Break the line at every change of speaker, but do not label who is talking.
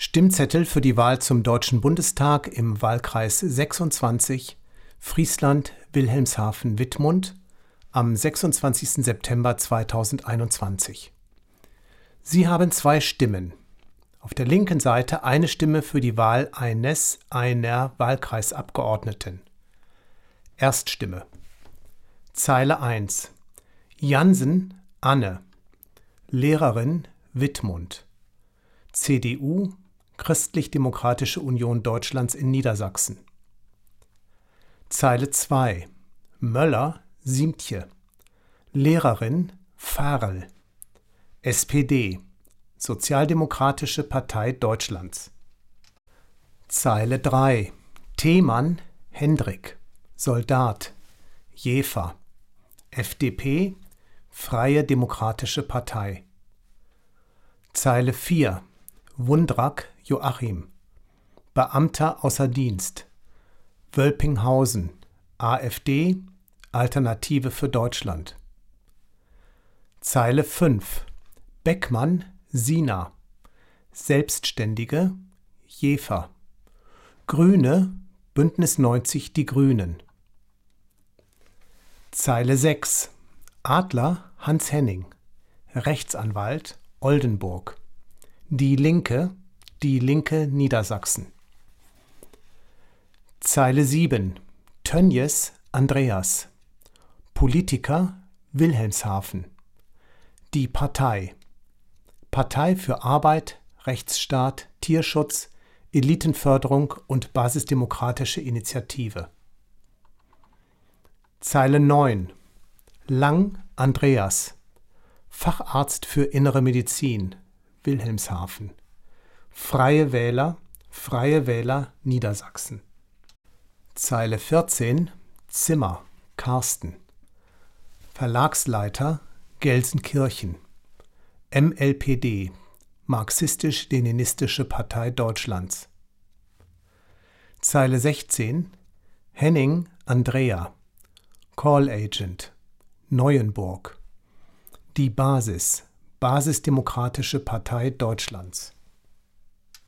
Stimmzettel für die Wahl zum Deutschen Bundestag im Wahlkreis 26 Friesland-Wilhelmshaven-Wittmund am 26. September 2021. Sie haben 2 Stimmen. Auf der linken Seite eine Stimme für die Wahl einer Wahlkreisabgeordneten. Erststimme. Zeile 1. Jansen, Anne. Lehrerin, Wittmund. CDU, Christlich-Demokratische Union Deutschlands in Niedersachsen. Zeile 2. Möller, Siemtje. Lehrerin, Farl. SPD, Sozialdemokratische Partei Deutschlands. Zeile 3. Themann, Hendrik. Soldat, Jever. FDP, Freie Demokratische Partei. Zeile 4. Wundrack, Joachim. Beamter außer Dienst. Wölpinghausen, AfD, Alternative für Deutschland. Zeile 5. Beckmann, Sina. Selbstständige, Jever. Grüne, Bündnis 90 Die Grünen. Zeile 6. Adler, Hans-Henning. Rechtsanwalt, Oldenburg. Die Linke Niedersachsen. Zeile 7. Tönjes, Andreas. Politiker, Wilhelmshaven. Die Partei. Partei für Arbeit, Rechtsstaat, Tierschutz, Elitenförderung und Basisdemokratische Initiative. Zeile 9. Lang, Andreas. Facharzt für Innere Medizin, Wilhelmshaven. Freie Wähler Niedersachsen. Zeile 14. Zimmer, Carsten. Verlagsleiter, Gelsenkirchen. MLPD, Marxistisch-Leninistische Partei Deutschlands. Zeile 16. Henning, Andrea. Call Agent, Neuenburg. Die Basis, Basisdemokratische Partei Deutschlands.